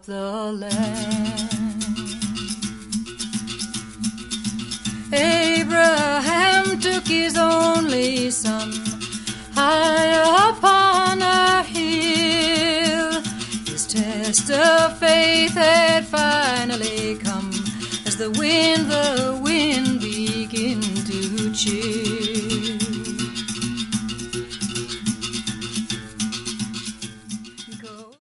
the land. Abraham took his only son high upon a hill. His test of faith had finally come as the wind